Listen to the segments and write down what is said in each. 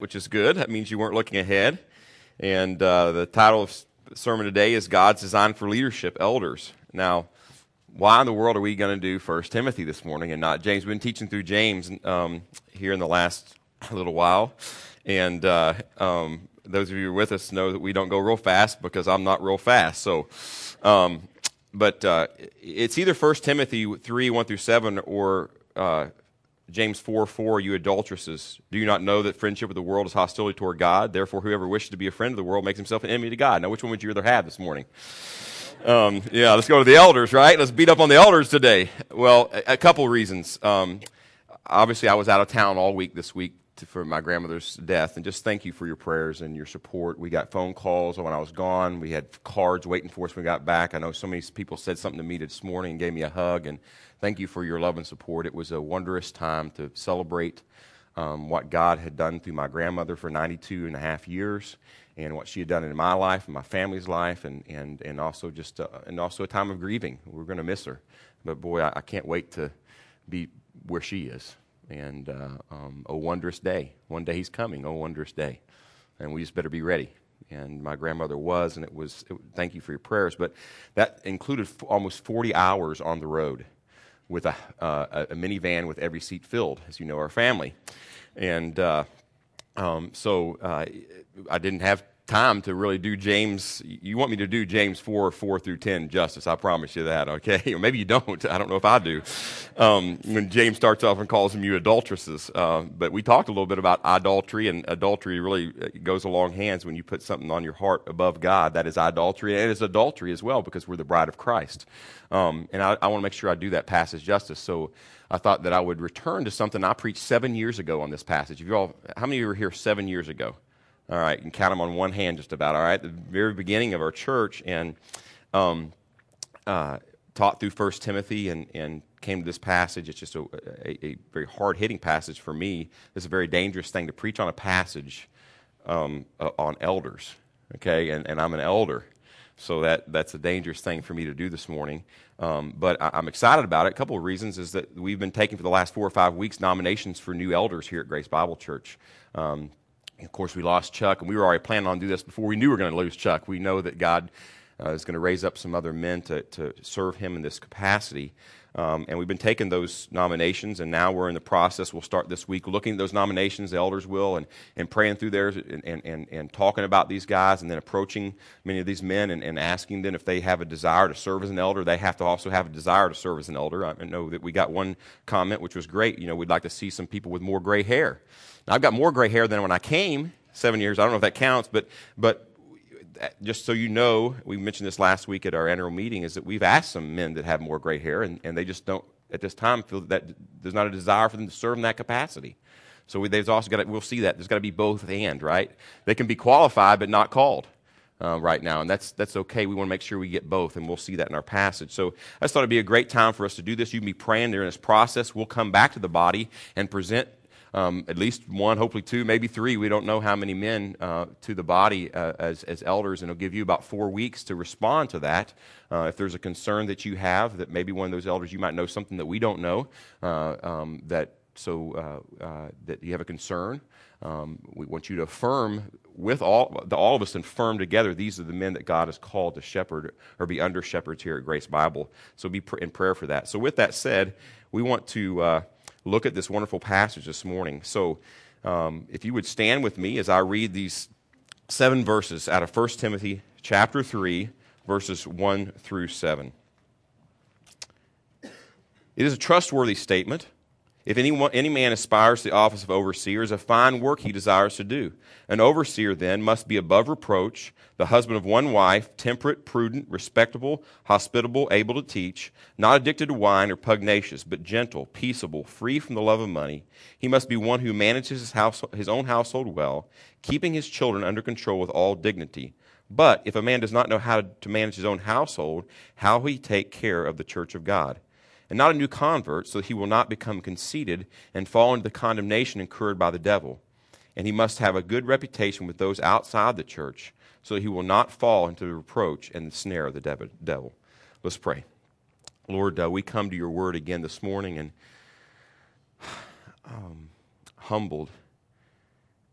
which is good. That means you weren't looking ahead. And the title of the sermon today is God's Design for Leadership, Elders. Now, why in the world are we going to do 1 Timothy this morning and not James? We've been teaching through James here in the last little while. And those of you who are with us know that we don't go real fast because I'm not real fast. So, but it's either 1 Timothy 3, 1 through 7, or James 4:4, you adulteresses, do you not know that friendship with the world is hostility toward God? Therefore, whoever wishes to be a friend of the world makes himself an enemy to God. Now, which one would you rather have this morning? Let's go to the elders, right? Let's beat up on the elders today. Well, a couple reasons. Obviously, I was out of town all week this week for my grandmother's death, and just thank you for your prayers and your support. We got phone calls when I was gone. We had cards waiting for us when we got back. I know so many people said something to me this morning and gave me a hug, and thank you for your love and support. It was a wondrous time to celebrate what God had done through my grandmother for 92 and a half years, and what she had done in my life and my family's life, and also a time of grieving. We're going to miss her, but boy, I can't wait to be where she is. And a wondrous day. One day he's coming. Oh, wondrous day. And we just better be ready. And my grandmother was, and thank you for your prayers. But that included almost 40 hours on the road with a minivan with every seat filled, as you know, our family. And so I didn't have time to really do James. You want me to do James 4 through 10 justice. I promise you that, okay? Or maybe you don't. I don't know if I do. When James starts off and calls them you adulteresses. But we talked a little bit about idolatry, and adultery really goes along hands when you put something on your heart above God. That is idolatry, and it's adultery as well because we're the bride of Christ. And I want to make sure I do that passage justice. So I thought that I would return to something I preached 7 years ago on this passage. How many of you were here 7 years ago? All right, you can count them on one hand just about, all right? The very beginning of our church, and taught through 1 Timothy and came to this passage. It's just a very hard-hitting passage for me. It's a very dangerous thing to preach on a passage on elders, okay? And I'm an elder, so that's a dangerous thing for me to do this morning. But I'm excited about it. A couple of reasons is that we've been taking for the last 4 or 5 weeks nominations for new elders here at Grace Bible Church. Of course, we lost Chuck, and we were already planning on doing this before we knew we were going to lose Chuck. We know that God is going to raise up some other men to serve him in this capacity. And we've been taking those nominations, and now we're in the process. We'll start this week looking at those nominations, the elders will, and praying through theirs and talking about these guys, and then approaching many of these men and asking them if they have a desire to serve as an elder. They have to also have a desire to serve as an elder. I know that we got one comment, which was great. You know, we'd like to see some people with more gray hair. Now, I've got more gray hair than when I came 7 years. I don't know if that counts, but just so you know, we mentioned this last week at our annual meeting, is that we've asked some men that have more gray hair, and they just don't, at this time, feel that there's not a desire for them to serve in that capacity. So there's also got to, we'll see that. There's got to be both and, right? They can be qualified but not called right now, and that's okay. We want to make sure we get both, and we'll see that in our passage. So I just thought it'd be a great time for us to do this. You can be praying during this process. We'll come back to the body and present at least one, hopefully two, maybe three. We don't know how many men to the body as elders, and it'll give you about 4 weeks to respond to that. If there's a concern that you have, that maybe one of those elders, you might know something that we don't know, that you have a concern. We want you to affirm with all of us, and affirm together, these are the men that God has called to shepherd or be under shepherds here at Grace Bible. So be in prayer for that. So with that said, we want to look at this wonderful passage this morning. So if you would stand with me as I read these 7 verses out of 1 Timothy chapter 3, verses 1 through 7. It is a trustworthy statement. If any man aspires to the office of overseer, is a fine work he desires to do. An overseer, then, must be above reproach, the husband of one wife, temperate, prudent, respectable, hospitable, able to teach, not addicted to wine or pugnacious, but gentle, peaceable, free from the love of money. He must be one who manages his own household well, keeping his children under control with all dignity. But if a man does not know how to manage his own household, how will he take care of the church of God? And not a new convert, so that he will not become conceited and fall into the condemnation incurred by the devil. And he must have a good reputation with those outside the church, so that he will not fall into the reproach and the snare of the devil. Let's pray. Lord, we come to your word again this morning, and humbled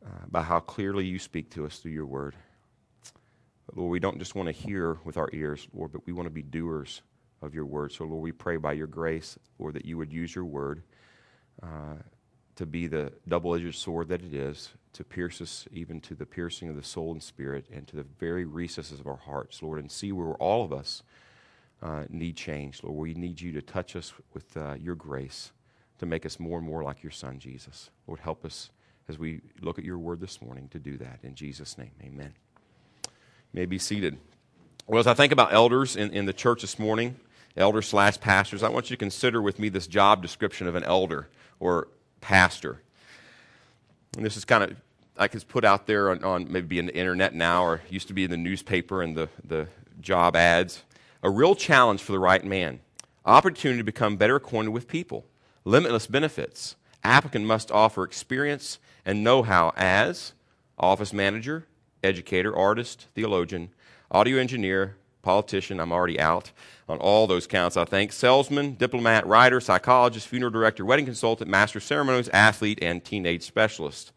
by how clearly you speak to us through your word. But Lord, we don't just want to hear with our ears, Lord, but we want to be doers of your word. So, Lord, we pray by your grace, Lord, that you would use your word to be the double-edged sword that it is, to pierce us even to the piercing of the soul and spirit and to the very recesses of our hearts, Lord, and see where all of us need change. Lord, we need you to touch us with your grace to make us more and more like your Son, Jesus. Lord, help us as we look at your word this morning to do that. In Jesus' name, amen. You may be seated. Well, as I think about elders in the church this morning, elders/pastors, I want you to consider with me this job description of an elder or pastor. And this is kind of, like it's put out there on maybe in the internet now, or used to be in the newspaper and the job ads. A real challenge for the right man. Opportunity to become better acquainted with people. Limitless benefits. Applicant must offer experience and know-how as office manager, educator, artist, theologian, audio engineer, politician, I'm already out on all those counts, I think, salesman, diplomat, writer, psychologist, funeral director, wedding consultant, master of ceremonies, athlete, and teenage specialist.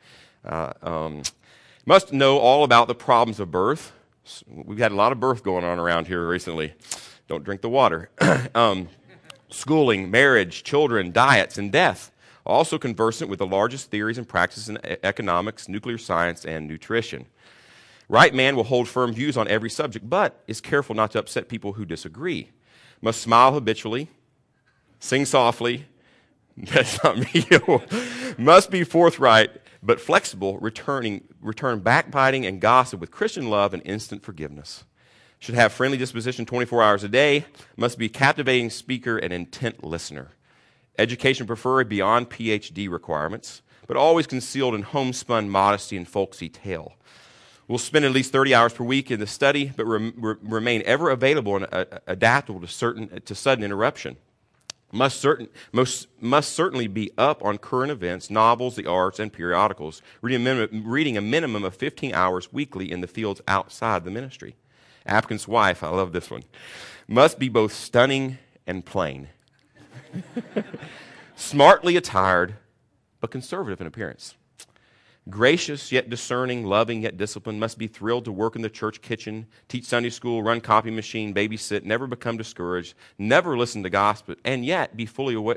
Must know all about the problems of birth. We've had a lot of birth going on around here recently. Don't drink the water. Schooling, marriage, children, diets, and death. Also conversant with the largest theories and practices in economics, nuclear science, and nutrition. Right man will hold firm views on every subject, but is careful not to upset people who disagree. Must smile habitually, sing softly, that's not me, must be forthright, but flexible, return backbiting and gossip with Christian love and instant forgiveness. Should have friendly disposition 24 hours a day, must be captivating speaker and intent listener. Education preferred beyond PhD requirements, but always concealed in homespun modesty and folksy tale. Will spend at least 30 hours per week in the study, but remain ever available and adaptable to sudden interruption. Must certainly be up on current events, novels, the arts, and periodicals, reading a minimum of 15 hours weekly in the fields outside the ministry. Applicant's wife, I love this one, must be both stunning and plain. Smartly attired, but conservative in appearance. Gracious yet discerning, loving yet disciplined, must be thrilled to work in the church kitchen, teach Sunday school, run copy machine, babysit, never become discouraged, never listen to gossip, and yet be fully aware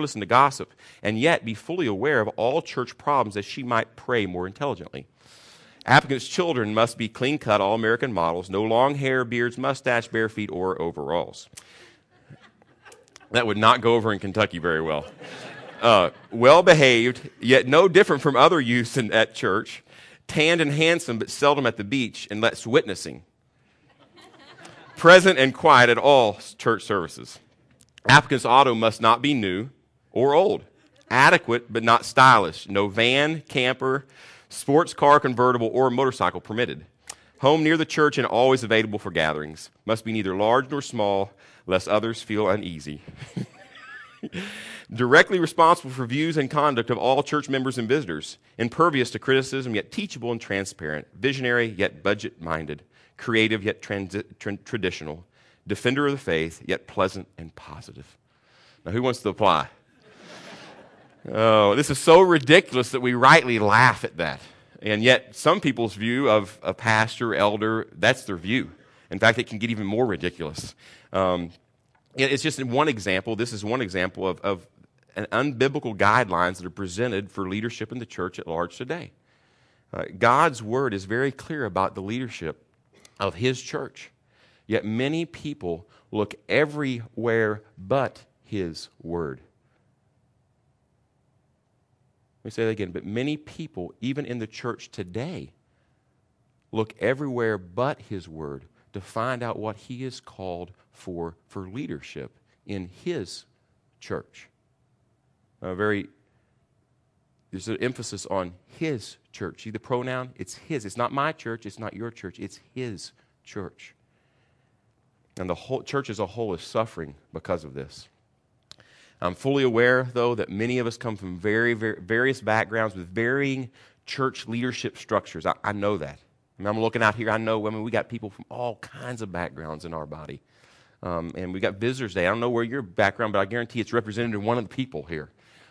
of all church problems that she might pray more intelligently. Applicant's children must be clean-cut, all-American models, no long hair, beards, mustache, bare feet, or overalls. That would not go over in Kentucky very well. Well-behaved, yet no different from other youths at church, tanned and handsome, but seldom at the beach, and less witnessing. Present and quiet at all church services. Applicant's auto must not be new or old. Adequate, but not stylish. No van, camper, sports car, convertible, or motorcycle permitted. Home near the church and always available for gatherings. Must be neither large nor small, lest others feel uneasy. Directly responsible for views and conduct of all church members and visitors. Impervious to criticism, yet teachable and transparent. Visionary, yet budget-minded. Creative, yet traditional. Defender of the faith, yet pleasant and positive. Now, who wants to apply? Oh, this is so ridiculous that we rightly laugh at that. And yet, some people's view of a pastor, elder, that's their view. In fact, it can get even more ridiculous. It's just one example. This is one example of an unbiblical guidelines that are presented for leadership in the church at large today. God's word is very clear about the leadership of his church. Yet many people look everywhere but his word. Let me say that again. But many people, even in the church today, look everywhere but his word to find out what he is called for leadership in his church. There's an emphasis on his church. See the pronoun? It's his. It's not my church. It's not your church. It's his church. And the whole church as a whole is suffering because of this. I'm fully aware, though, that many of us come from various backgrounds with varying church leadership structures. I know that. I mean, I'm looking out here. I know. We got people from all kinds of backgrounds in our body. And we got visitors today. I don't know where your background, but I guarantee it's represented in one of the people here.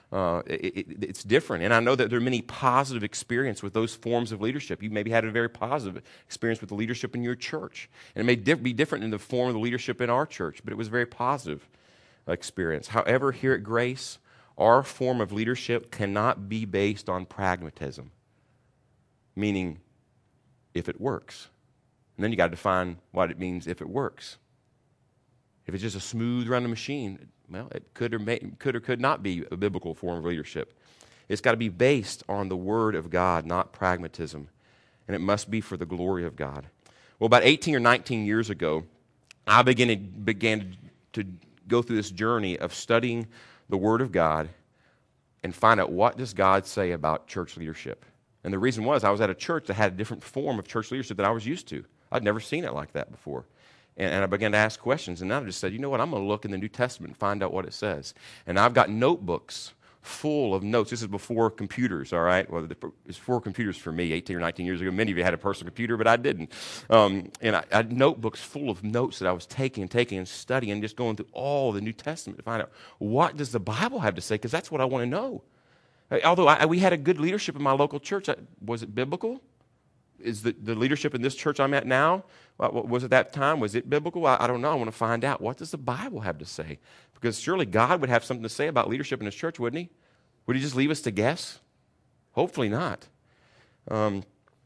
It's different. And I know that there are many positive experiences with those forms of leadership. You maybe had a very positive experience with the leadership in your church. And it may be different in the form of the leadership in our church, but it was a very positive experience. However, here at Grace, our form of leadership cannot be based on pragmatism, meaning if it works. And then you got to define what it means if it works. If it's just a smooth running machine, well, it could or could not be a biblical form of leadership. It's got to be based on the Word of God, not pragmatism. And it must be for the glory of God. Well, about 18 or 19 years ago, I began to go through this journey of studying the Word of God and find out what does God say about church leadership. And the reason was I was at a church that had a different form of church leadership than I was used to. I'd never seen it like that before. And I began to ask questions, and then I just said, you know what, I'm going to look in the New Testament and find out what it says. And I've got notebooks full of notes. This is before computers, all right? Well, it's before computers for me, 18 or 19 years ago. Many of you had a personal computer, but I didn't. And I had notebooks full of notes that I was taking and studying, and just going through all the New Testament to find out what does the Bible have to say, because that's what I want to know. Although we had a good leadership in my local church, was it biblical? Is the leadership in this church I'm at now, was it that time? Was it biblical? I don't know. I want to find out. What does the Bible have to say? Because surely God would have something to say about leadership in His church, wouldn't He? Would He just leave us to guess? Hopefully not. And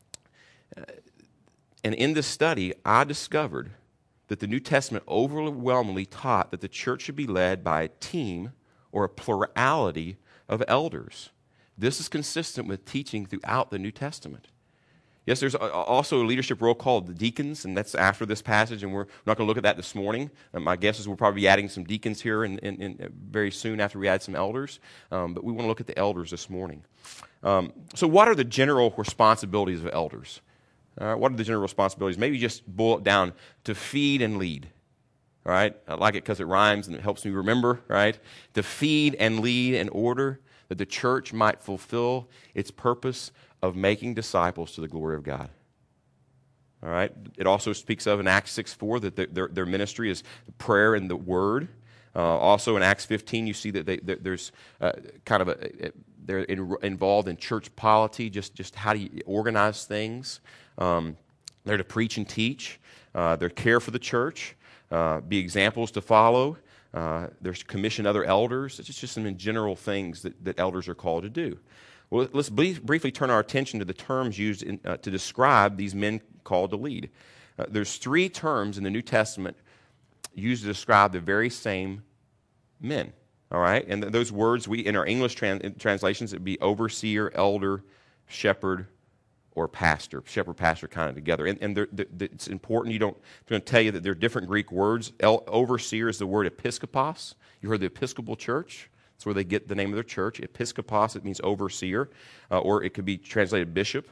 in this study, I discovered that the New Testament overwhelmingly taught that the church should be led by a team or a plurality of elders. This is consistent with teaching throughout the New Testament. Yes, there's also a leadership role called the deacons, and that's after this passage, and we're not going to look at that this morning. My guess is we'll probably be adding some deacons here in very soon after we add some elders, but we want to look at the elders this morning. So what are the general responsibilities of elders? What are the general responsibilities? Maybe just boil it down to feed and lead. All right? I like it because it rhymes and it helps me remember, right? To feed and lead in order that the church might fulfill its purpose of making disciples to the glory of God. All right? It also speaks of in Acts 6:4 that their ministry is prayer and the word. Also in Acts 15, you see that there's kind of they're involved in church polity, just how do you organize things. They're to preach and teach. They're care for the church, be examples to follow. There's commission other elders. It's just some general things that elders are called to do. Well, let's briefly turn our attention to the terms used to describe these men called to lead. There's three terms in the New Testament used to describe the very same men. All right, and those words in our English translations it'd be overseer, elder, shepherd, or pastor. Shepherd, pastor, kind of together. And it's important. I'm going to tell you that there are different Greek words. Overseer is the word episkopos. You heard the Episcopal Church. That's where they get the name of their church. Episkopos, it means overseer, or it could be translated bishop.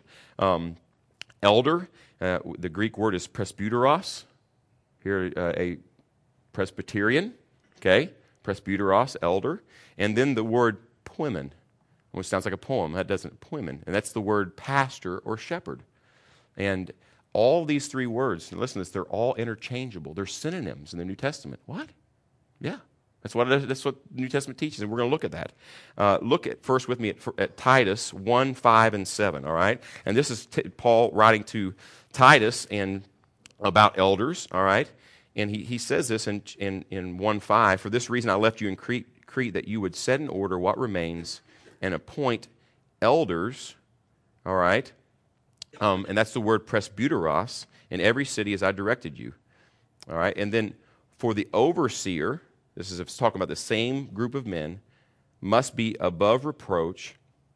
Elder, the Greek word is presbyteros. Here, a Presbyterian, okay? Presbyteros, elder. And then the word poimen, which sounds like a poem. That doesn't, poimen. And that's the word pastor or shepherd. And all these three words, listen to this, they're all interchangeable. They're synonyms in the New Testament. What? Yeah. That's what the New Testament teaches, and we're going to look at that. Look at first with me at Titus 1, 5, and 7, all right? And this is Paul writing to Titus and about elders, all right? And he says this in 1:5, for this reason I left you in Crete that you would set in order what remains and appoint elders, all right? And that's the word presbyteros, in every city as I directed you, all right? And then for the overseer, this is talking about the same group of men, must be above reproach.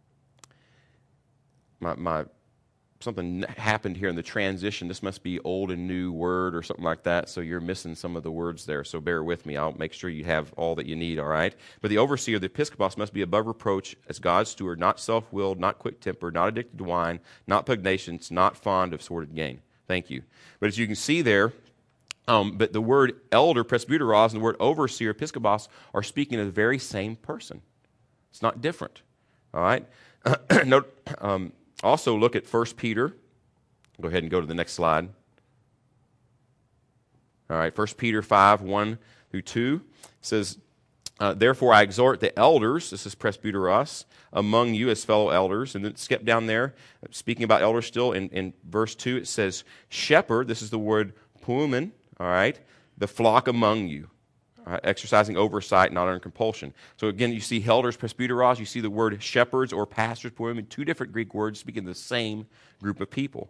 Something happened here in the transition. This must be old and new word or something like that, so you're missing some of the words there, so bear with me. I'll make sure you have all that you need, all right? But the overseer, the episkopos, must be above reproach as God's steward, not self-willed, not quick-tempered, not addicted to wine, not pugnacious, not fond of sordid gain. Thank you. But as you can see there, but the word elder, presbyteros, and the word overseer, episkopos, are speaking of the very same person. It's not different, all right? Note, also look at 1 Peter. Go ahead and go to the next slide. All right, 1 Peter 5, 1 through 2 says, Therefore, I exhort the elders, this is presbyteros, among you as fellow elders. And then skip down there, speaking about elders still, in verse 2, it says, shepherd, this is the word puumen, all right, the flock among you, exercising oversight, not under compulsion. So again, you see elders, presbyteros, you see the word shepherds or pastors, puumen, two different Greek words speaking the same group of people.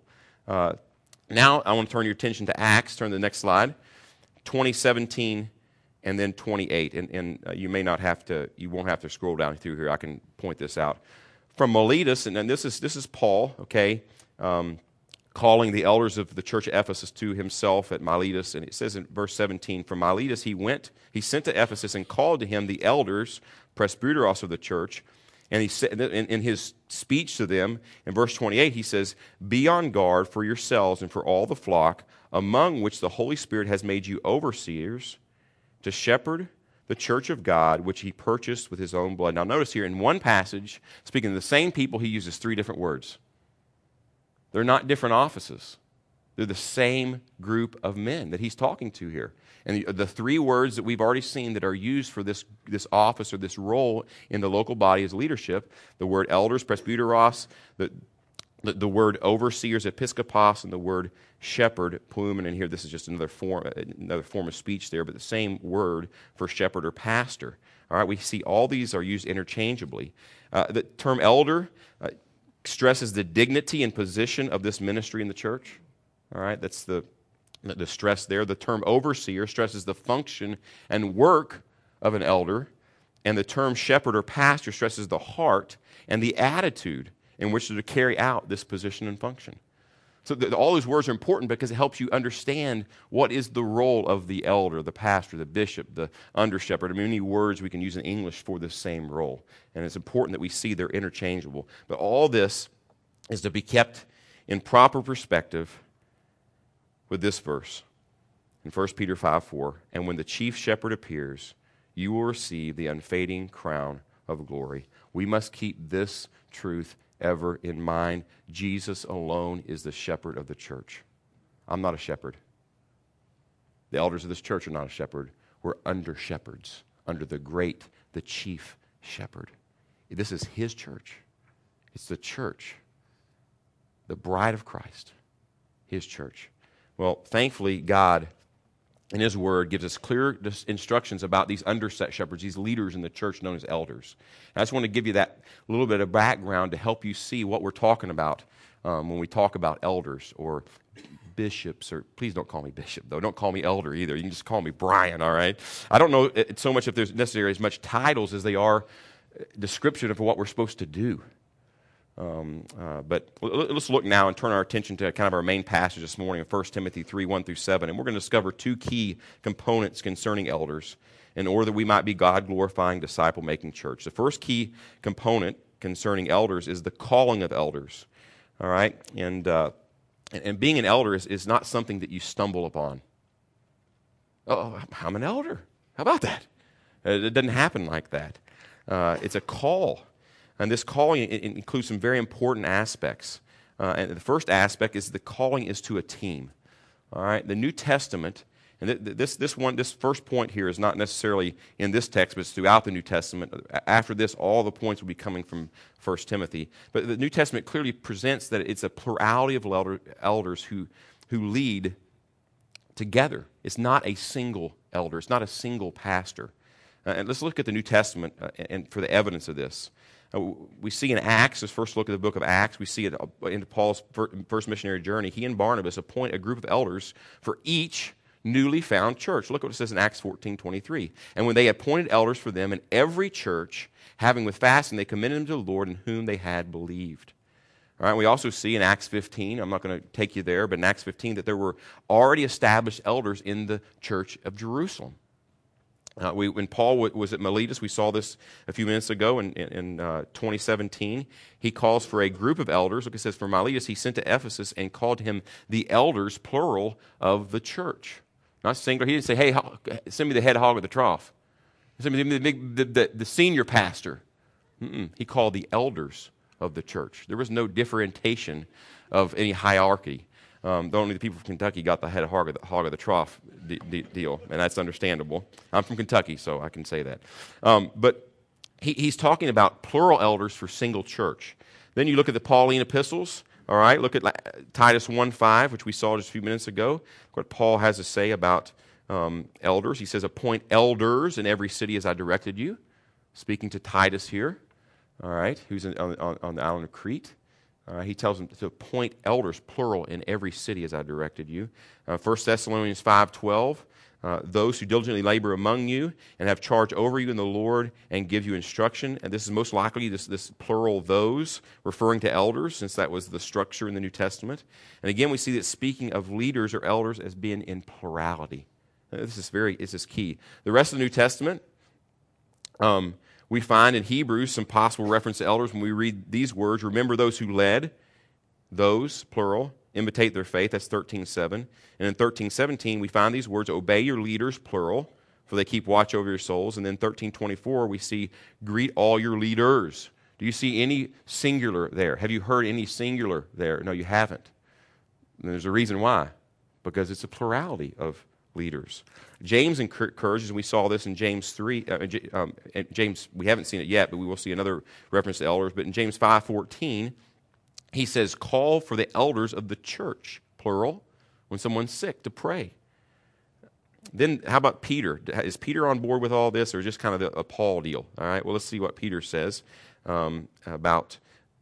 Now, I want to turn your attention to Acts. Turn to the next slide, 20:17 and then 28. And you may not have to, you won't have to scroll down through here. I can point this out. From Miletus, and this is Paul, okay, calling the elders of the church of Ephesus to himself at Miletus. And it says in verse 17, from Miletus he sent to Ephesus and called to him the elders, presbyteros of the church. And he said in his speech to them, in verse 28, he says, be on guard for yourselves and for all the flock, among which the Holy Spirit has made you overseers, to shepherd the church of God, which he purchased with his own blood. Now notice here, in one passage, speaking of the same people, he uses three different words. They're not different offices. They're the same group of men that he's talking to here. And the three words that we've already seen that are used for this office or this role in the local body as leadership, the word elders, presbyteros, the word overseers, episkopos, and the word shepherd, puumen. And here this is just another form of speech there, but the same word for shepherd or pastor. All right, we see all these are used interchangeably. The term elder stresses the dignity and position of this ministry in the church. All right, that's the stress there. The term overseer stresses the function and work of an elder, and the term shepherd or pastor stresses the heart and the attitude in which to carry out this position and function. So all those words are important because it helps you understand what is the role of the elder, the pastor, the bishop, the under shepherd. Many words we can use in English for this same role. And it's important that we see they're interchangeable. But all this is to be kept in proper perspective with this verse in 1 Peter 5:4. And when the chief shepherd appears, you will receive the unfading crown of glory. We must keep this truth ever in mind. Jesus alone is the shepherd of the church. I'm not a shepherd. The elders of this church are not a shepherd. We're under shepherds, under the chief shepherd. This is his church. It's the church, the bride of Christ, his church. Well, thankfully, God in his word gives us clear instructions about these under shepherds, these leaders in the church known as elders. And I just want to give you that little bit of background to help you see what we're talking about when we talk about elders or bishops, or please don't call me bishop, though. Don't call me elder either. You can just call me Brian, all right? I don't know so much if there's necessarily as much titles as they are description of what we're supposed to do. But let's look now and turn our attention to kind of our main passage this morning in 1 Timothy 3:1-7. And we're going to discover two key components concerning elders in order that we might be God-glorifying, disciple-making church. The first key component concerning elders is the calling of elders. All right? And being an elder is not something that you stumble upon. Oh, I'm an elder. How about that? It doesn't happen like that. It's a call. And this calling includes some very important aspects. And the first aspect is the calling is to a team. All right? The New Testament, and this first point here is not necessarily in this text, but it's throughout the New Testament. After this, all the points will be coming from 1 Timothy. But the New Testament clearly presents that it's a plurality of elders who lead together. It's not a single elder. It's not a single pastor. And let's look at the New Testament and for the evidence of this. We see in Acts, let's first look at the book of Acts. We see it in Paul's first missionary journey. He and Barnabas appoint a group of elders for each newly found church. Look what it says in Acts 14:23. And when they appointed elders for them in every church, having with fasting, they commended them to the Lord in whom they had believed. All right, we also see in Acts 15, I'm not going to take you there, but in Acts 15 that there were already established elders in the church of Jerusalem. When Paul was at Miletus, we saw this a few minutes ago in 2017. He calls for a group of elders. Look, it says, for Miletus, he sent to Ephesus and called him the elders, plural, of the church. Not singular. He didn't say, hey, send me the head hog of the trough. Send me the senior pastor. He called the elders of the church. There was no differentiation of any hierarchy. Only the people from Kentucky got the head hog of the trough deal, and that's understandable. I'm from Kentucky, so I can say that. But he's talking about plural elders for single church. Then you look at the Pauline epistles. All right, look at Titus 1:5, which we saw just a few minutes ago. Look what Paul has to say about elders. He says, appoint elders in every city as I directed you. Speaking to Titus here, all right, who's on the island of Crete. He tells them to appoint elders, plural, in every city as I directed you. 1 Thessalonians 5:12, those who diligently labor among you and have charge over you in the Lord and give you instruction. And this is most likely this plural those, referring to elders, since that was the structure in the New Testament. And again, we see that speaking of leaders or elders as being in plurality. This is key. The rest of the New Testament, we find in Hebrews some possible reference to elders when we read these words. Remember those who led, those, plural, imitate their faith. That's 13:7. And in 13:17, we find these words, obey your leaders, plural, for they keep watch over your souls. And then 13:24, we see, greet all your leaders. Do you see any singular there? Have you heard any singular there? No, you haven't. And there's a reason why. Because it's a plurality of leaders. James encourages, and we saw this in James 3. James, we haven't seen it yet, but we will see another reference to elders. But in James 5:14, he says, call for the elders of the church, plural, when someone's sick, to pray. Then how about Peter? Is Peter on board with all this, or just kind of a Paul deal? All right, well, let's see what Peter says about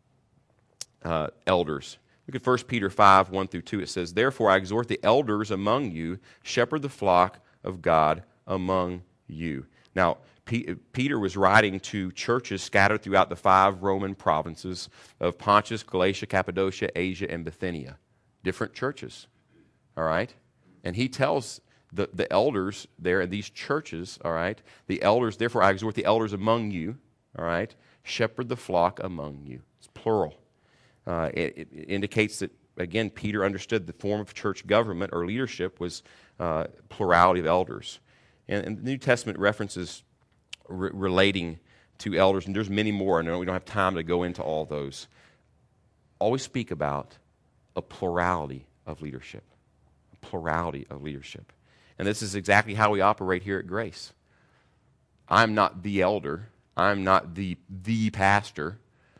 elders. Look at 1 Peter 5:1-2. It says, therefore I exhort the elders among you, shepherd the flock of God among you. Now, Peter was writing to churches scattered throughout the 5 Roman provinces of Pontus, Galatia, Cappadocia, Asia, and Bithynia. Different churches, all right? And he tells the elders there in these churches, all right, the elders, therefore I exhort the elders among you, all right, shepherd the flock among you. It's plural. It indicates that, again, Peter understood the form of church government or leadership was plurality of elders. And the New Testament references relating to elders, and there's many more, and we don't have time to go into all those, always speak about a plurality of leadership. A plurality of leadership. And this is exactly how we operate here at Grace. I'm not the elder. I'm not the pastor.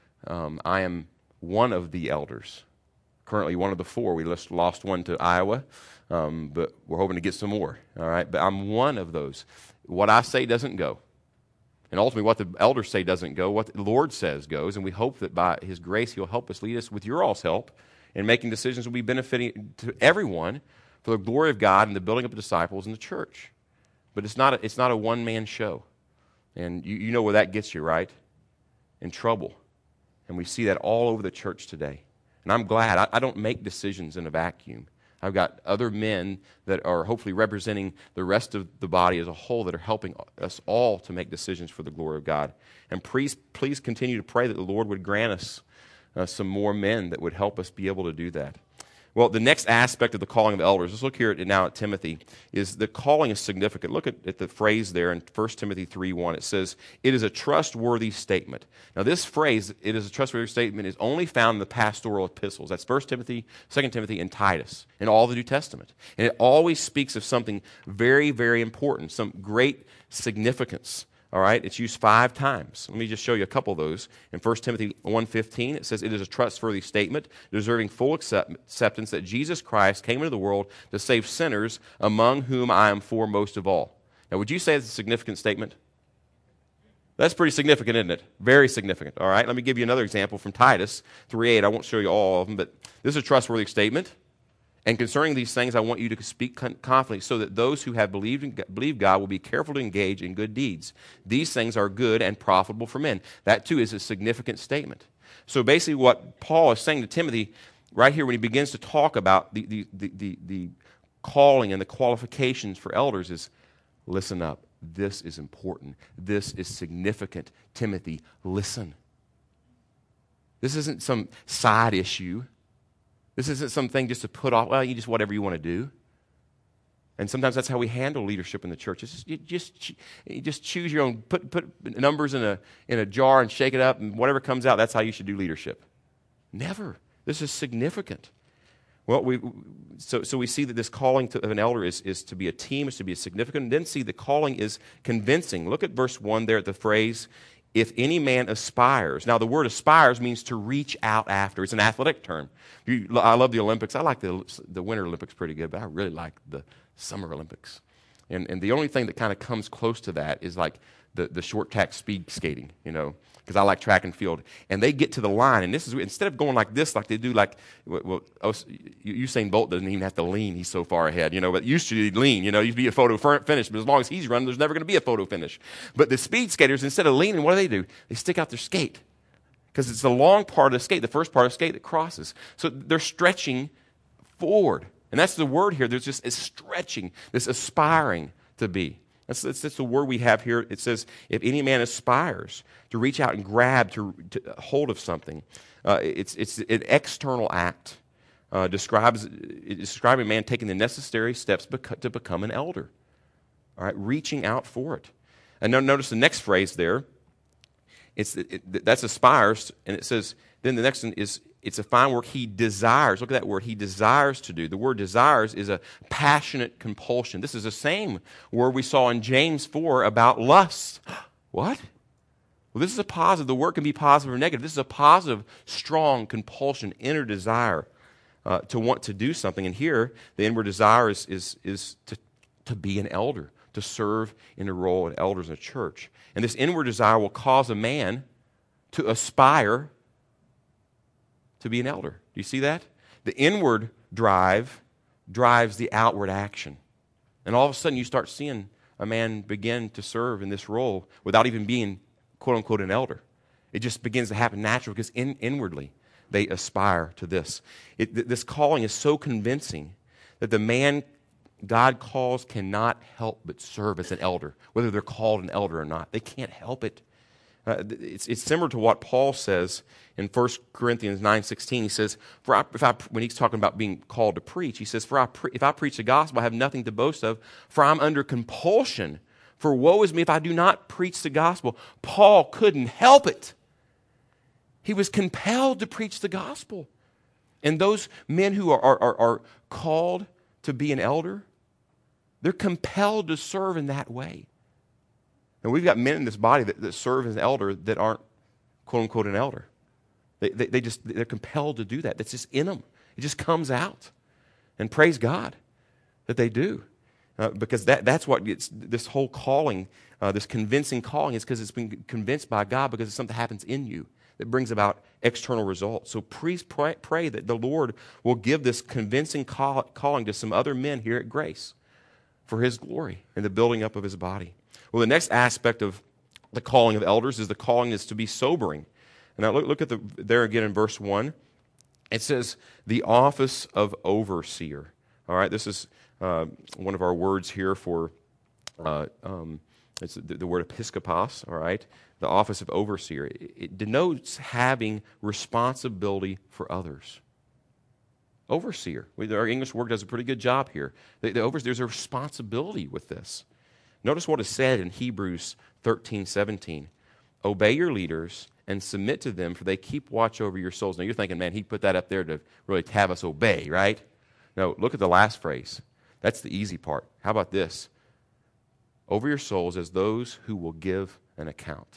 I am one of the elders. Currently one of the 4. We just lost one to Iowa, but we're hoping to get some more. All right, but I'm one of those. What I say doesn't go. And ultimately what the elders say doesn't go. What the Lord says goes, and we hope that by His grace He'll help us, lead us with your all's help in making decisions that will be benefiting to everyone for the glory of God and the building up of disciples in the church. But it's not a one-man show. And you know where that gets you, right? In trouble. And we see that all over the church today. And I'm glad. I don't make decisions in a vacuum. I've got other men that are hopefully representing the rest of the body as a whole that are helping us all to make decisions for the glory of God. And please continue to pray that the Lord would grant us some more men that would help us be able to do that. Well, the next aspect of the calling of elders, let's look here now at Timothy, is the calling is significant. Look at the phrase there in 1 Timothy 3:1. It says, it is a trustworthy statement. Now, this phrase, it is a trustworthy statement, is only found in the pastoral epistles. That's 1 Timothy, 2 Timothy, and Titus, in all the New Testament. And it always speaks of something very, very important, some great significance. All right, it's used 5 times. Let me just show you a couple of those. In 1 Timothy 1:15, it says, it is a trustworthy statement, deserving full acceptance that Jesus Christ came into the world to save sinners, among whom I am foremost of all. Now, would you say it's a significant statement? That's pretty significant, isn't it? Very significant. All right, let me give you another example from Titus 3:8. I won't show you all of them, but this is a trustworthy statement. And concerning these things, I want you to speak confidently so that those who have believed God will be careful to engage in good deeds. These things are good and profitable for men. That, too, is a significant statement. So basically what Paul is saying to Timothy right here when he begins to talk about the calling and the qualifications for elders is, listen up. This is important. This is significant. Timothy, listen. This isn't some side issue. This isn't something just to put off, well, you just whatever you want to do. And sometimes that's how we handle leadership in the church. It's just, you just choose your own, put numbers in a jar and shake it up, and whatever comes out, that's how you should do leadership. Never. This is significant. Well, so we see that this calling of an elder is to be a team, is to be significant. And then see the calling is convincing. Look at verse 1 there at the phrase, if any man aspires. Now, the word aspires means to reach out after. It's an athletic term. I love the Olympics. I like the Winter Olympics pretty good, but I really like the Summer Olympics. And the only thing that kind of comes close to that is like the short track speed skating, because I like track and field. And they get to the line, and this is, instead of going like this, like they do Usain Bolt doesn't even have to lean. He's so far ahead, but used to lean, used to be a photo finish, but as long as he's running, there's never going to be a photo finish. But the speed skaters, instead of leaning, what do? They stick out their skate, because it's the long part of the skate, the first part of the skate that crosses. So they're stretching forward. And that's the word here. There's just a stretching, this aspiring to be. That's the word we have here. It says, if any man aspires to reach out and grab to hold of something, it's an external act. Describing a man taking the necessary steps to become an elder. All right, reaching out for it. And now notice the next phrase there. That's aspires, and it says, then the next one is, it's a fine work he desires. Look at that word, he desires to do. The word desires is a passionate compulsion. This is the same word we saw in James 4 about lust. What? Well, this is a positive. The word can be positive or negative. This is a positive, strong compulsion, inner desire to want to do something. And here, the inward desire is to be an elder, to serve in a role of elders in a church. And this inward desire will cause a man to aspire to be an elder. Do you see that? The inward drive drives the outward action. And all of a sudden you start seeing a man begin to serve in this role without even being, quote unquote, an elder. It just begins to happen naturally because inwardly they aspire to this. This calling is so convincing that the man God calls cannot help but serve as an elder, whether they're called an elder or not. They can't help it. It's similar to what Paul says in 1 Corinthians 9:16. He says, when he's talking about being called to preach, he says, if I preach the gospel, I have nothing to boast of, for I'm under compulsion. For woe is me if I do not preach the gospel. Paul couldn't help it. He was compelled to preach the gospel. And those men who are called to be an elder, they're compelled to serve in that way. And we've got men in this body that serve as an elder that aren't, quote unquote, an elder. They're compelled to do that. That's just in them. It just comes out. And praise God that they do. Because that's what gets this whole calling, this convincing calling, is because it's been convinced by God, because something happens in you that brings about external results. So please pray that the Lord will give this convincing calling to some other men here at Grace for His glory and the building up of His body. Well, the next aspect of the calling of elders is the calling is to be sobering. And now look at there again in verse 1. It says, the office of overseer. All right, this is one of our words here for, it's the word episkopos, all right? The office of overseer. It denotes having responsibility for others. Overseer. Our English word does a pretty good job here. There's a responsibility with this. Notice what is said in Hebrews 13:17. Obey your leaders and submit to them, for they keep watch over your souls. Now you're thinking, man, he put that up there to really have us obey, right? No, look at the last phrase. That's the easy part. How about this? Over your souls as those who will give an account.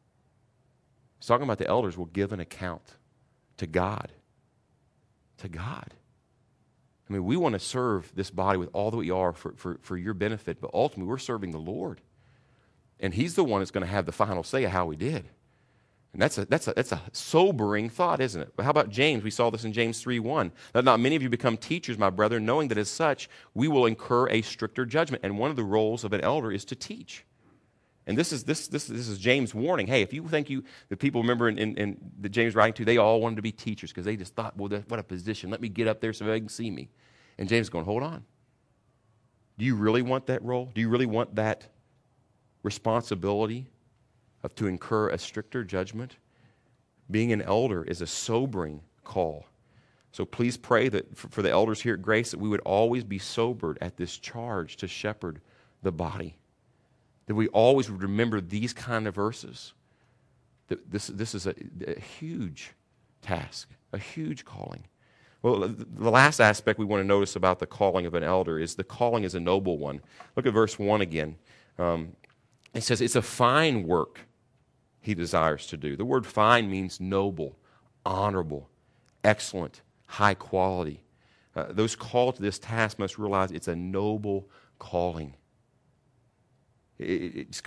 He's talking about the elders will give an account to God. To God. I mean, we want to serve this body with all that we are for your benefit, but ultimately we're serving the Lord. And He's the one that's going to have the final say of how we did. And that's a sobering thought, isn't it? But how about James? We saw this in James 3:1. Let not many of you become teachers, my brethren, knowing that as such we will incur a stricter judgment. And one of the roles of an elder is to teach. And this is James' warning. Hey, if you think the people remember in the James writing to, they all wanted to be teachers because they just thought, well, what a position. Let me get up there so they can see me. And James is going, hold on. Do you really want that role? Do you really want that responsibility to incur a stricter judgment? Being an elder is a sobering call. So please pray that for the elders here at Grace that we would always be sobered at this charge to shepherd the body. That we always would remember these kind of verses. That this is a huge task, a huge calling. Well, the last aspect we want to notice about the calling of an elder is the calling is a noble one. Look at verse 1 again. It says, it's a fine work he desires to do. The word fine means noble, honorable, excellent, high quality. Those called to this task must realize it's a noble calling. It's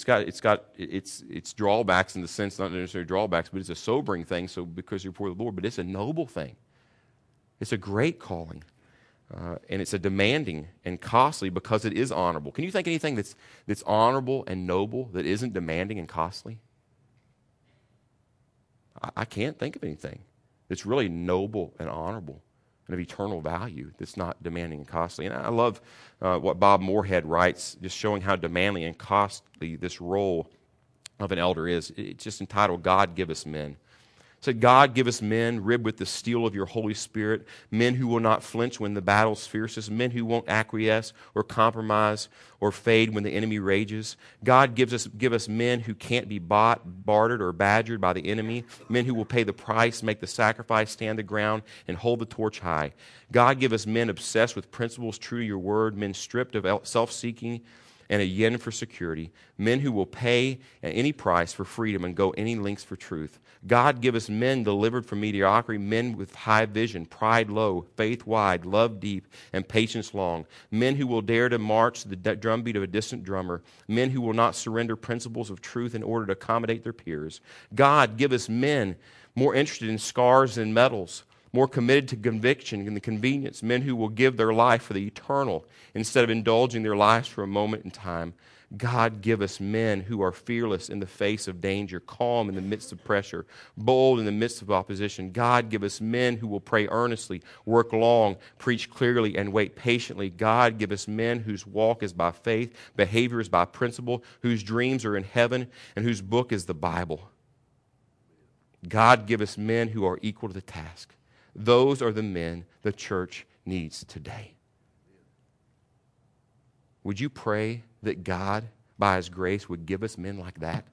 drawbacks in the sense, not necessarily drawbacks, but it's a sobering thing. So because you're before the Lord, but it's a noble thing. It's a great calling, and it's a demanding and costly because it is honorable. Can you think of anything that's honorable and noble that isn't demanding and costly? I can't think of anything that's really noble and honorable and of eternal value that's not demanding and costly. And I love what Bob Moorhead writes, just showing how demanding and costly this role of an elder is. It's just entitled, God Give Us Men. It said, God give us men ribbed with the steel of your Holy Spirit, men who will not flinch when the battle's fiercest, men who won't acquiesce or compromise or fade when the enemy rages. God give us men who can't be bought, bartered, or badgered by the enemy, men who will pay the price, make the sacrifice, stand the ground, and hold the torch high. God give us men obsessed with principles true to your word, men stripped of self-seeking and a yen for security, men who will pay at any price for freedom and go any lengths for truth. God give us men delivered from mediocrity, men with high vision, pride low, faith wide, love deep, and patience long, men who will dare to march to the drumbeat of a distant drummer, men who will not surrender principles of truth in order to accommodate their peers. God give us men more interested in scars than medals, more committed to conviction and the convenience, men who will give their life for the eternal instead of indulging their lives for a moment in time. God give us men who are fearless in the face of danger, calm in the midst of pressure, bold in the midst of opposition. God give us men who will pray earnestly, work long, preach clearly, and wait patiently. God give us men whose walk is by faith, behavior is by principle, whose dreams are in heaven, and whose book is the Bible. God give us men who are equal to the task. Those are the men the church needs today. Would you pray that God, by His grace, would give us men like that?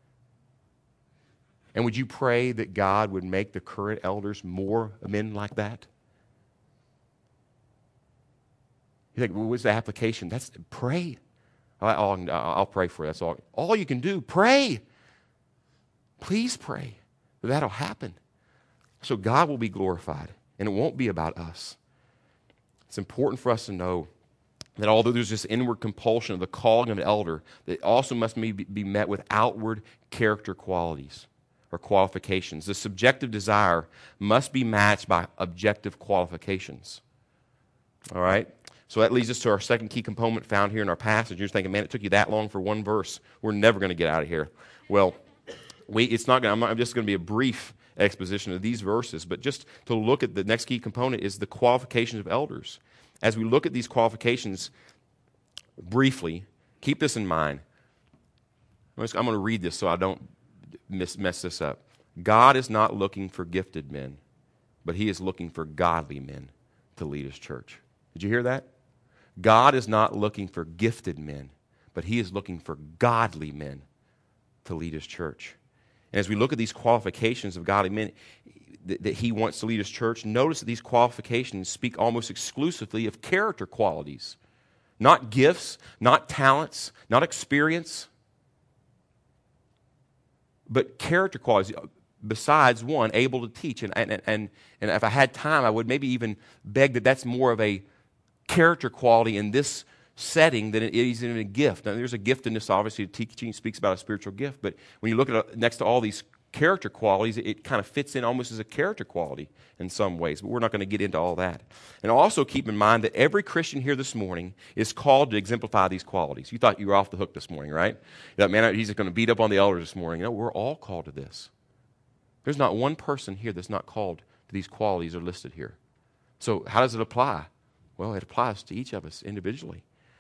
And would you pray that God would make the current elders more men like that? You think, well, what's the application? That's pray. I'll pray for you. That's all. All you can do, pray. Please pray. That'll happen. So God will be glorified, and it won't be about us. It's important for us to know that although there's this inward compulsion of the calling of an elder, that also must be met with outward character qualities or qualifications. The subjective desire must be matched by objective qualifications. All right? So that leads us to our second key component found here in our passage. You're thinking, man, it took you that long for one verse. We're never going to get out of here. Well, I'm just going to be a brief exposition of these verses, but just to look at the next key component is the qualifications of elders. As we look at these qualifications briefly, keep this in mind. I'm going to read this so I don't mess this up. God is not looking for gifted men, but He is looking for godly men to lead His church. Did you hear that? God is not looking for gifted men, but He is looking for godly men to lead His church. And as we look at these qualifications of godly men that He wants to lead His church, notice that these qualifications speak almost exclusively of character qualities, not gifts, not talents, not experience, but character qualities. Besides, one, able to teach. And if I had time, I would maybe even beg that that's more of a character quality in this setting than it is in a gift. Now, there's a gift in this, obviously. Teaching speaks about a spiritual gift, but when you look at next to all these character qualities, it kind of fits in almost as a character quality in some ways, but we're not going to get into all that. And also keep in mind that every Christian here this morning is called to exemplify these qualities. You thought you were off the hook this morning, right? You thought, man, he's going to beat up on the elders this morning. No, we're all called to this. There's not one person here that's not called to these qualities are listed here. So how does it apply? Well, it applies to each of us individually.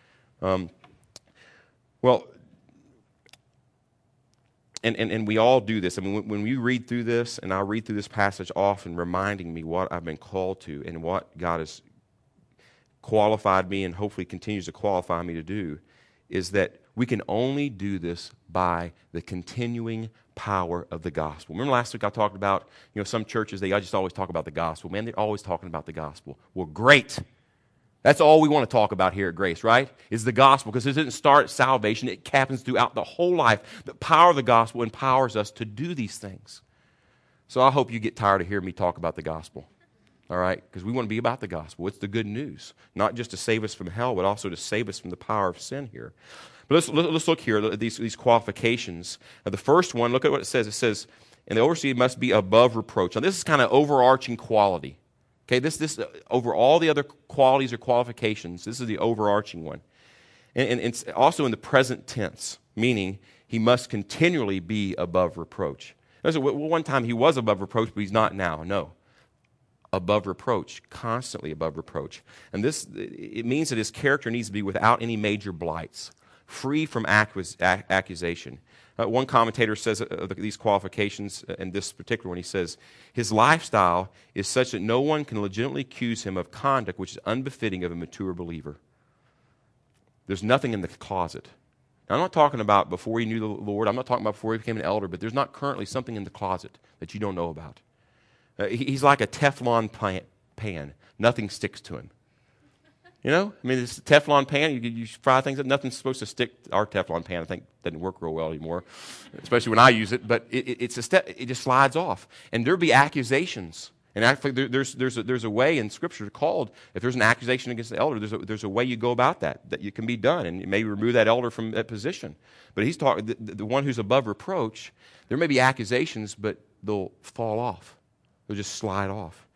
And we all do this. I mean, when we read through this, and I read through this passage often, reminding me what I've been called to and what God has qualified me and hopefully continues to qualify me to do, is that we can only do this by the continuing power of the gospel. Remember last week I talked about, some churches, they just always talk about the gospel. Man, they're always talking about the gospel. Well, great. That's all we want to talk about here at Grace, right? Is the gospel, because it didn't start at salvation. It happens throughout the whole life. The power of the gospel empowers us to do these things. So I hope you get tired of hearing me talk about the gospel, all right? Because we want to be about the gospel. It's the good news, not just to save us from hell, but also to save us from the power of sin here. But let's look here at these qualifications. Now, the first one, look at what it says. It says, and the overseer must be above reproach. Now, this is kind of overarching quality. Okay, this over all the other qualities or qualifications, this is the overarching one. And it's also in the present tense, meaning he must continually be above reproach. One time he was above reproach, but he's not now. No. Above reproach, constantly above reproach. And it means that his character needs to be without any major blights, free from accusation. One commentator says of these qualifications, and this particular one, he says, his lifestyle is such that no one can legitimately accuse him of conduct which is unbefitting of a mature believer. There's nothing in the closet. Now, I'm not talking about before he knew the Lord. I'm not talking about before he became an elder, but there's not currently something in the closet that you don't know about. He's like a Teflon pan. Nothing sticks to him. It's a Teflon pan. You fry things up. Nothing's supposed to stick. Our Teflon pan, I think, doesn't work real well anymore, especially when I use it. But it's a step. It just slides off, and there'll be accusations. And actually, there's a way in Scripture called, if there's an accusation against the elder, there's a way you go about that you can be done, and you may remove that elder from that position. But he's talking the one who's above reproach. There may be accusations, but they'll fall off. They'll just slide off.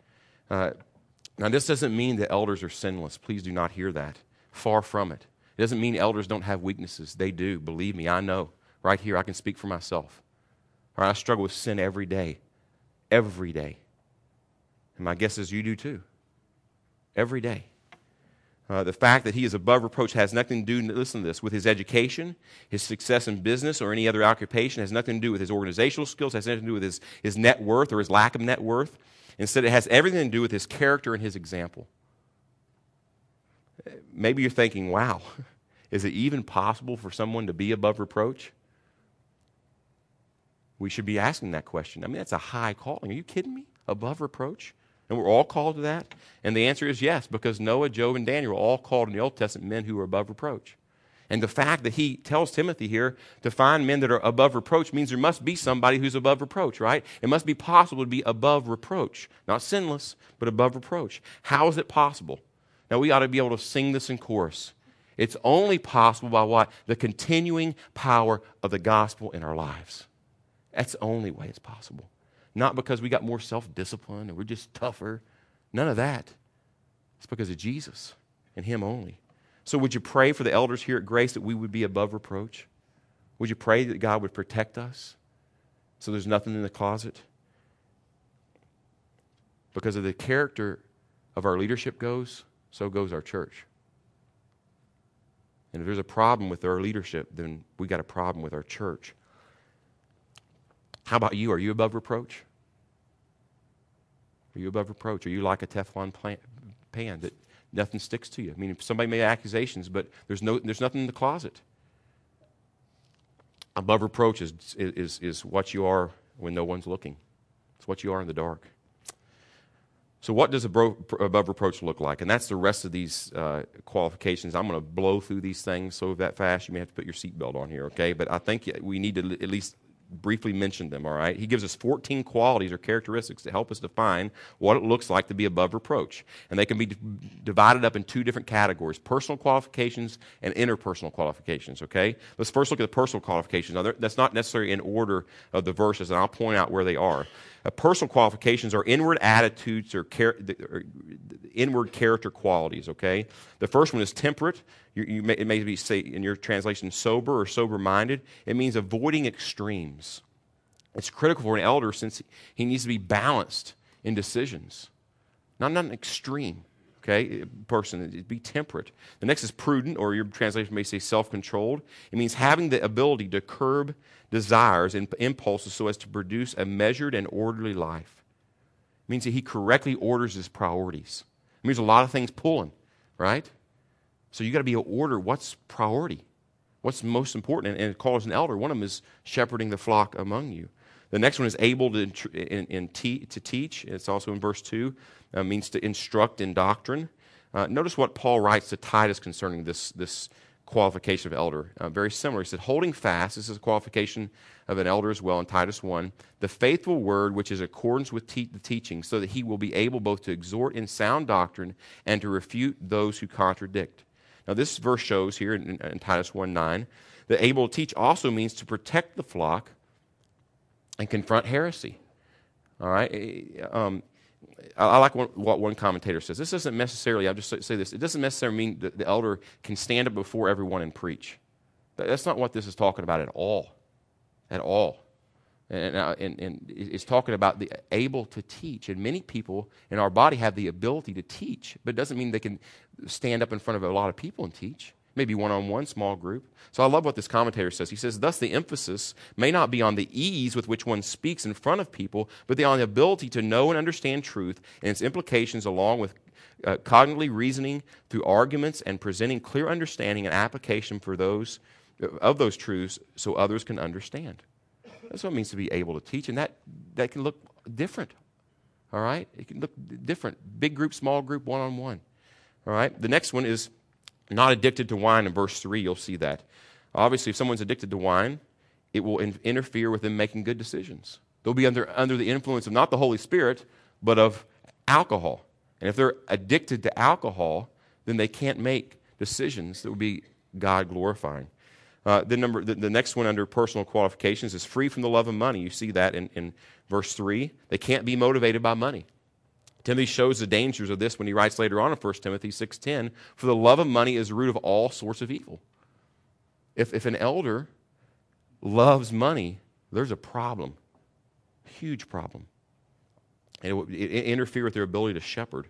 Now, this doesn't mean that elders are sinless. Please do not hear that. Far from it. It doesn't mean elders don't have weaknesses. They do. Believe me, I know. Right here, I can speak for myself. All right, I struggle with sin every day. Every day. And my guess is you do too. Every day. The fact that he is above reproach has nothing to do, listen to this, with his education, his success in business, or any other occupation. It has nothing to do with his organizational skills. It has nothing to do with his net worth or his lack of net worth. Instead, it has everything to do with his character and his example. Maybe you're thinking, wow, is it even possible for someone to be above reproach? We should be asking that question. That's a high calling. Are you kidding me? Above reproach? And we're all called to that? And the answer is yes, because Noah, Job, and Daniel are all called in the Old Testament men who are above reproach. And the fact that he tells Timothy here to find men that are above reproach means there must be somebody who's above reproach, right? It must be possible to be above reproach. Not sinless, but above reproach. How is it possible? Now, we ought to be able to sing this in chorus. It's only possible by what? The continuing power of the gospel in our lives. That's the only way it's possible. Not because we got more self-discipline and we're just tougher. None of that. It's because of Jesus and him only. So would you pray for the elders here at Grace that we would be above reproach? Would you pray that God would protect us so there's nothing in the closet? Because of the character of our leadership goes, so goes our church. And if there's a problem with our leadership, then we got a problem with our church. How about you? Are you above reproach? Are you above reproach? Are you like a Teflon pan that nothing sticks to you? If somebody made accusations, but there's nothing in the closet. Above reproach is what you are when no one's looking. It's what you are in the dark. So what does above reproach look like? And that's the rest of these qualifications. I'm going to blow through these things so that fast you may have to put your seatbelt on here, okay? But I think we need to at least briefly mention them, all right? He gives us 14 qualities or characteristics to help us define what it looks like to be above reproach. And they can be divided up in two different categories, personal qualifications and interpersonal qualifications, okay? Let's first look at the personal qualifications. Now, that's not necessarily in order of the verses, and I'll point out where they are. Personal qualifications are inward attitudes or inward character qualities, okay? The first one is temperate. It may be, say, in your translation, sober or sober-minded. It means avoiding extremes. It's critical for an elder since he needs to be balanced in decisions. Not an extreme, okay, person. It'd be temperate. The next is prudent, or your translation may say self-controlled. It means having the ability to curb desires and impulses so as to produce a measured and orderly life. It means that he correctly orders his priorities. It means a lot of things pulling, right? So you got to be able to order what's priority. What's most important, and called as an elder, one of them is shepherding the flock among you. The next one is able to teach. It's also in verse 2, means to instruct in doctrine. Notice what Paul writes to Titus concerning this qualification of elder. Very similar. He said, holding fast, this is a qualification of an elder as well in Titus 1, the faithful word which is in accordance with the teaching, so that he will be able both to exhort in sound doctrine and to refute those who contradict. Now this verse shows here in Titus 1:9 that able to teach also means to protect the flock and confront heresy. All right? I like what one commentator says. This doesn't necessarily, I'll just say this, it doesn't necessarily mean that the elder can stand up before everyone and preach. That's not what this is talking about at all. At all. And it's talking about the able to teach. And many people in our body have the ability to teach, but it doesn't mean they can stand up in front of a lot of people and teach. Maybe one-on-one, small group. So I love what this commentator says. He says, thus the emphasis may not be on the ease with which one speaks in front of people, but on the ability to know and understand truth and its implications, along with cognitively reasoning through arguments and presenting clear understanding and application for those truths so others can understand. That's what it means to be able to teach, and that can look different. All right? It can look different. Big group, small group, one-on-one. All right? The next one is not addicted to wine. In verse 3, you'll see that. Obviously, if someone's addicted to wine, it will interfere with them making good decisions. They'll be under the influence of not the Holy Spirit, but of alcohol. And if they're addicted to alcohol, then they can't make decisions that would be God-glorifying. The next one under personal qualifications is free from the love of money. You see that in verse 3. They can't be motivated by money. Timothy shows the dangers of this when he writes later on in 1 Timothy 6:10, for the love of money is the root of all sorts of evil. If an elder loves money, there's a problem, huge problem. And it will interfere with their ability to shepherd.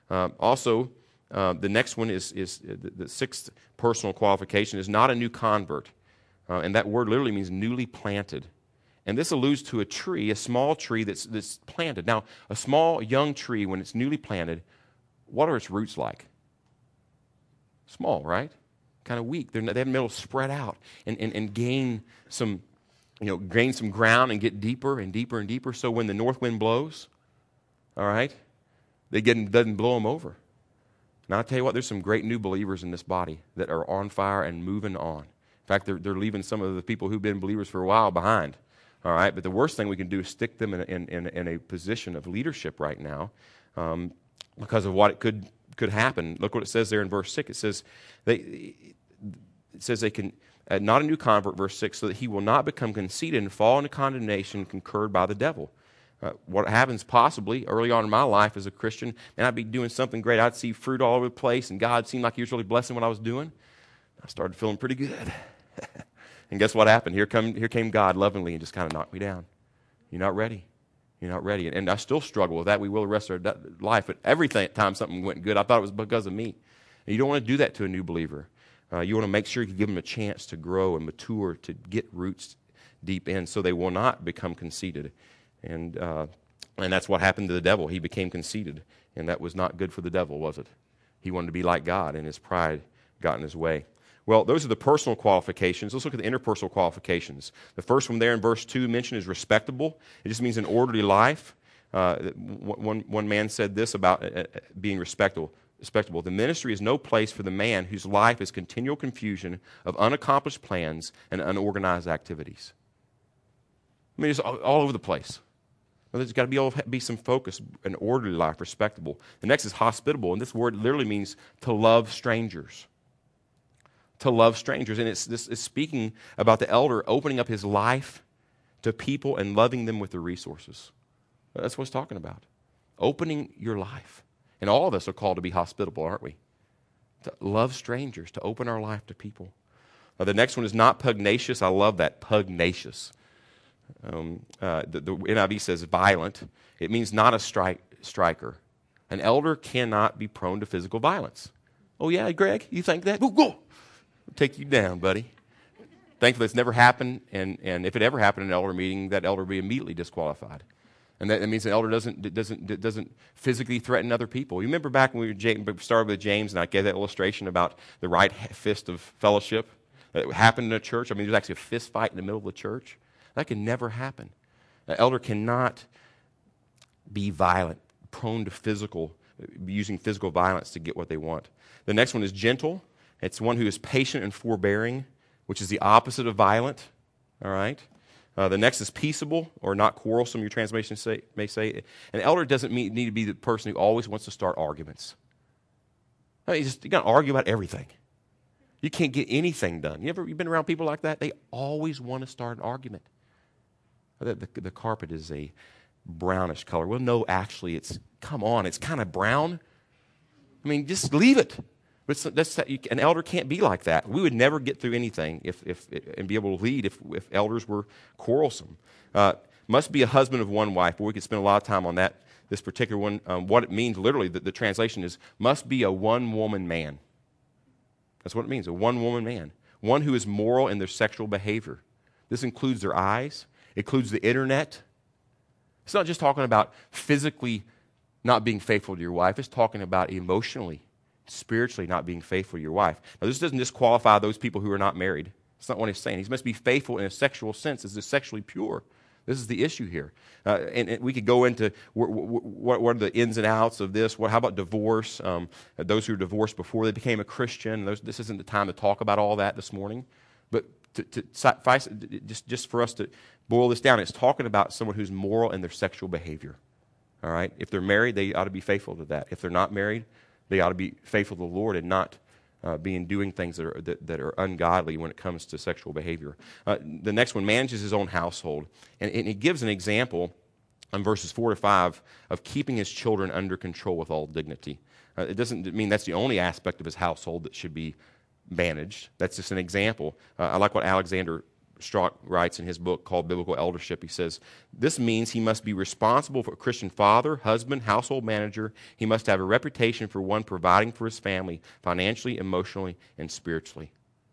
The next one is the sixth personal qualification is not a new convert. And that word literally means newly planted. And this alludes to a tree, a small tree that's planted. Now, a small, young tree, when it's newly planted, what are its roots like? Small, right? Kind of weak. They have the middle spread out and gain some ground and get deeper and deeper and deeper. So when the north wind blows, all right, doesn't blow them over. Now, I'll tell you what, there's some great new believers in this body that are on fire and moving on. In fact, they're leaving some of the people who've been believers for a while behind. All right, but the worst thing we can do is stick them in a position of leadership right now because of what it could happen. Look what it says there in verse 6. It says they can, not a new convert, verse 6, so that he will not become conceited and fall into condemnation concurred by the devil. What happens possibly early on in my life as a Christian, and I'd be doing something great. I'd see fruit all over the place, and God seemed like he was really blessing what I was doing. I started feeling pretty good. And guess what happened? Here came God lovingly and just kind of knocked me down. You're not ready. You're not ready. And I still struggle with that. We will the rest of our life. But every time something went good, I thought it was because of me. And you don't want to do that to a new believer. You want to make sure you give them a chance to grow and mature, to get roots deep in so they will not become conceited. And that's what happened to the devil. He became conceited. And that was not good for the devil, was it? He wanted to be like God, and his pride got in his way. Well, those are the personal qualifications. Let's look at the interpersonal qualifications. The first one there in verse 2 mentioned is respectable. It just means an orderly life. One man said this about being respectable. The ministry is no place for the man whose life is continual confusion of unaccomplished plans and unorganized activities. I mean, it's all over the place. Well, there's got to be some focus, an orderly life, respectable. The next is hospitable, and this word literally means to love strangers. To love strangers. And it's speaking about the elder opening up his life to people and loving them with their resources. That's what it's talking about. Opening your life. And all of us are called to be hospitable, aren't we? To love strangers, to open our life to people. The next one is not pugnacious. I love that, pugnacious. The NIV says violent. It means not a striker. An elder cannot be prone to physical violence. Oh yeah, Greg, you think that? Go. Take you down, buddy. Thankfully, it's never happened, and if it ever happened in an elder meeting, that elder would be immediately disqualified. And that means an elder doesn't physically threaten other people. You remember back when we started with James, and I gave that illustration about the right fist of fellowship? It happened in a church. I mean, there's actually a fist fight in the middle of the church. That can never happen. An elder cannot be violent, prone to using physical violence to get what they want. The next one is gentle. It's one who is patient and forbearing, which is the opposite of violent. All right. The next is peaceable or not quarrelsome, your translation may say. An elder doesn't need to be the person who always wants to start arguments. I mean, you got to argue about everything. You can't get anything done. You've been around people like that? They always want to start an argument. The carpet is a brownish color. Well, no, actually, it's kind of brown. I mean, just leave it. But an elder can't be like that. We would never get through anything and be able to lead if elders were quarrelsome. Must be a husband of one wife. But we could spend a lot of time on that. This particular one, what it means literally, the translation is must be a one-woman man. That's what it means, a one-woman man. One who is moral in their sexual behavior. This includes their eyes. It includes the internet. It's not just talking about physically not being faithful to your wife. It's talking about emotionally, spiritually not being faithful to your wife. Now, this doesn't disqualify those people who are not married. That's not what he's saying. He must be faithful in a sexual sense. Is sexually pure. This is the issue here. And we could go into what are the ins and outs of this. How about divorce? Those who were divorced before they became a Christian. This isn't the time to talk about all that this morning. But just for us to boil this down, it's talking about someone who's moral in their sexual behavior. All right? If they're married, they ought to be faithful to that. If they're not married, they ought to be faithful to the Lord and not doing things that are ungodly when it comes to sexual behavior. The next one, manages his own household. And it gives an example in verses 4 to 5 of keeping his children under control with all dignity. It doesn't mean that's the only aspect of his household that should be managed. That's just an example. I like what Alexander Strock writes in his book called Biblical Eldership. He says, this means he must be responsible for a Christian father, husband, household manager. He must have a reputation for one providing for his family financially, emotionally, and spiritually.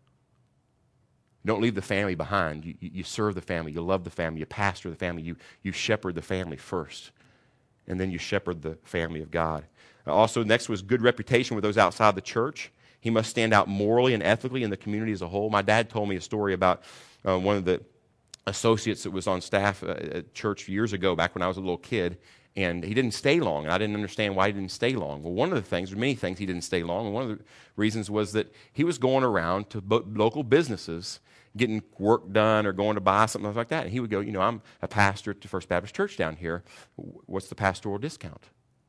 You don't leave the family behind. You serve the family. You love the family. You pastor the family. You shepherd the family first. And then you shepherd the family of God. Also, next was good reputation with those outside the church. He must stand out morally and ethically in the community as a whole. My dad told me a story about one of the associates that was on staff at church years ago, back when I was a little kid, and he didn't stay long, and I didn't understand why he didn't stay long. Well, one of the things, many things he didn't stay long, and one of the reasons was that he was going around to local businesses, getting work done or going to buy something like that, and he would go, I'm a pastor at the First Baptist Church down here. What's the pastoral discount?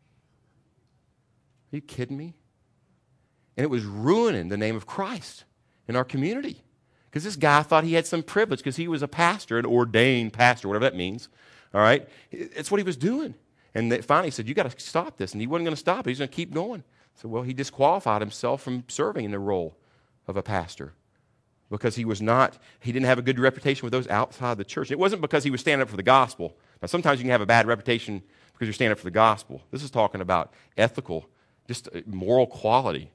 Are you kidding me? And it was ruining the name of Christ in our community. Because this guy thought he had some privilege because he was a pastor, an ordained pastor, whatever that means. All right? It's what he was doing. And they finally said, you got to stop this. And he wasn't going to stop it. He was going to keep going. So, well, he disqualified himself from serving in the role of a pastor because he didn't have a good reputation with those outside the church. It wasn't because he was standing up for the gospel. Now, sometimes you can have a bad reputation because you're standing up for the gospel. This is talking about ethical, just moral quality.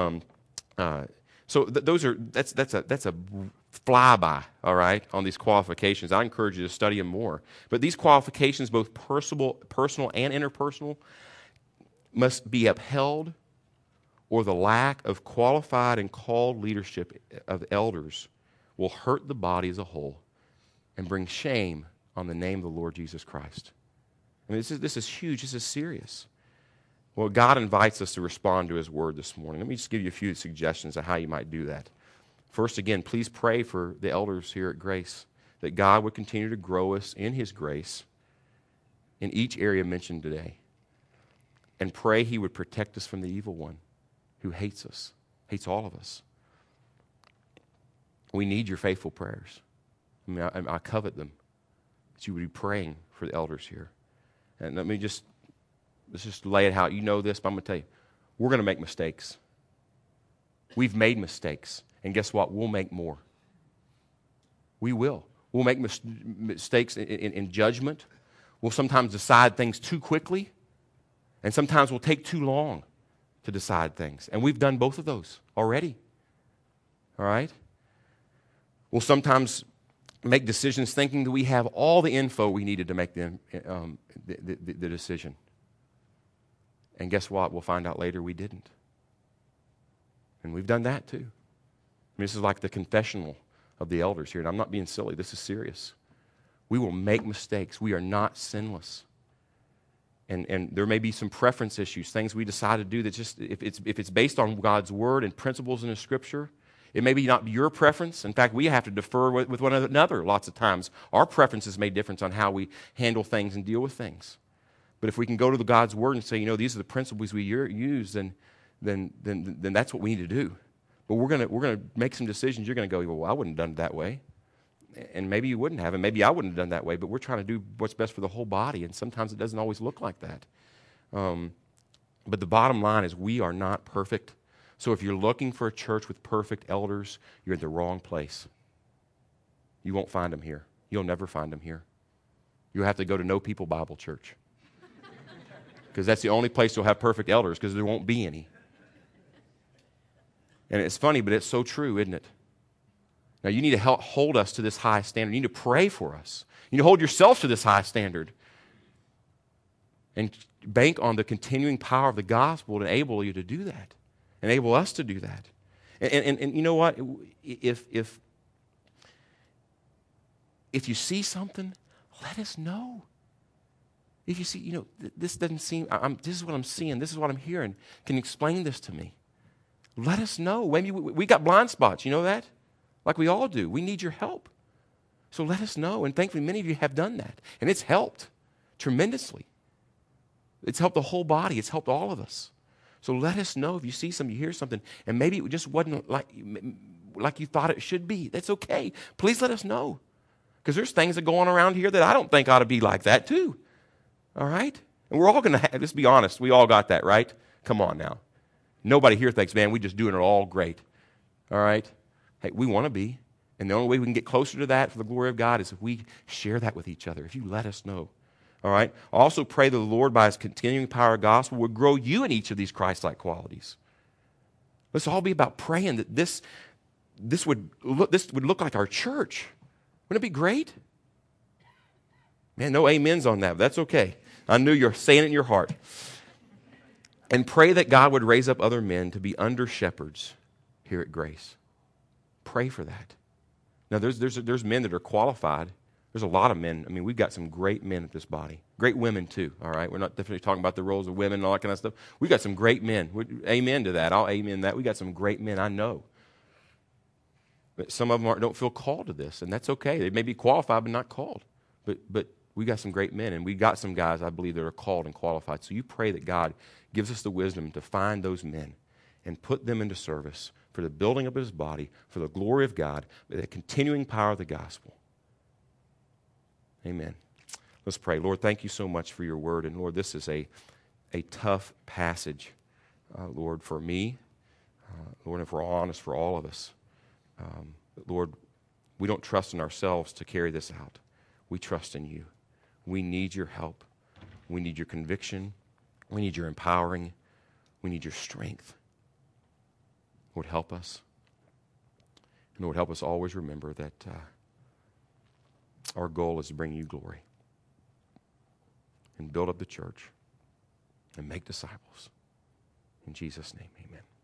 So that's a flyby, all right, on these qualifications. I encourage you to study them more. But these qualifications, both personal and interpersonal, must be upheld, or the lack of qualified and called leadership of elders will hurt the body as a whole and bring shame on the name of the Lord Jesus Christ. I mean, this is huge. This is serious. Well, God invites us to respond to his word this morning. Let me just give you a few suggestions of how you might do that. First, again, please pray for the elders here at Grace, that God would continue to grow us in his grace in each area mentioned today. And pray he would protect us from the evil one who hates us, hates all of us. We need your faithful prayers. I mean, I covet them, that you would be praying for the elders here. And let's just lay it out. You know this, but I'm going to tell you, we're going to make mistakes. We've made mistakes. And guess what? We'll make more. We will. We'll make mistakes in judgment. We'll sometimes decide things too quickly. And sometimes we'll take too long to decide things. And we've done both of those already. All right? We'll sometimes make decisions thinking that we have all the info we needed to make the decision. And guess what? We'll find out later we didn't. And we've done that too. This is like the confessional of the elders here, and I'm not being silly. This is serious. We will make mistakes. We are not sinless. And there may be some preference issues, things we decide to do that just, if it's based on God's word and principles in the Scripture, it may be not your preference. In fact, we have to defer with one another lots of times. Our preferences may differ on how we handle things and deal with things. But if we can go to God's word and say, these are the principles we use, then that's what we need to do. But we're gonna make some decisions. You're going to go, well, I wouldn't have done it that way. And maybe you wouldn't have, and maybe I wouldn't have done that way, but we're trying to do what's best for the whole body, and sometimes it doesn't always look like that. But the bottom line is we are not perfect. So if you're looking for a church with perfect elders, you're in the wrong place. You won't find them here. You'll never find them here. You'll have to go to No People Bible Church. Because that's the only place you'll have perfect elders, because there won't be any. And it's funny, but it's so true, isn't it? Now, you need to hold us to this high standard. You need to pray for us. You need to hold yourself to this high standard. And bank on the continuing power of the gospel to enable you to do that. Enable us to do that. And you know what? If you see something, let us know. If you see, this doesn't seem, this is what I'm seeing, this is what I'm hearing. Can you explain this to me? Let us know. Maybe we got blind spots, you know that? Like we all do. We need your help. So let us know. And thankfully, many of you have done that. And it's helped tremendously. It's helped the whole body. It's helped all of us. So let us know if you see something, you hear something, and maybe it just wasn't like you thought it should be. That's okay. Please let us know. Because there's things that go on around here that I don't think ought to be like that too. All right? And we're all going to let's be honest, we all got that, right? Come on now. Nobody here thinks, man, we're just doing it all great. All right? Hey, we want to be. And the only way we can get closer to that for the glory of God is if we share that with each other, if you let us know. All right? Also pray that the Lord, by His continuing power of gospel, would grow you in each of these Christ-like qualities. Let's all be about praying that this would look like our church. Wouldn't it be great? Man, no amens on that, but that's okay. I knew you're saying it in your heart. And pray that God would raise up other men to be under shepherds here at Grace. Pray for that. Now, there's men that are qualified. There's a lot of men. I mean, we've got some great men at this body. Great women, too, all right? We're not definitely talking about the roles of women and all that kind of stuff. We've got some great men. Amen to that. I'll amen that. We got some great men, I know. But some of them don't feel called to this, and that's okay. They may be qualified but not called. But we got some great men, and we got some guys, I believe, that are called and qualified. So you pray that God gives us the wisdom to find those men and put them into service for the building up of His body, for the glory of God, the continuing power of the gospel. Amen. Let's pray. Lord, thank you so much for your word. And Lord, this is a tough passage, Lord, for me. Lord, if we're honest, for all of us. Lord, we don't trust in ourselves to carry this out. We trust in you. We need your help. We need your conviction. We need your empowering. We need your strength. Lord, help us. And Lord, help us always remember that our goal is to bring you glory and build up the church and make disciples. In Jesus' name, amen.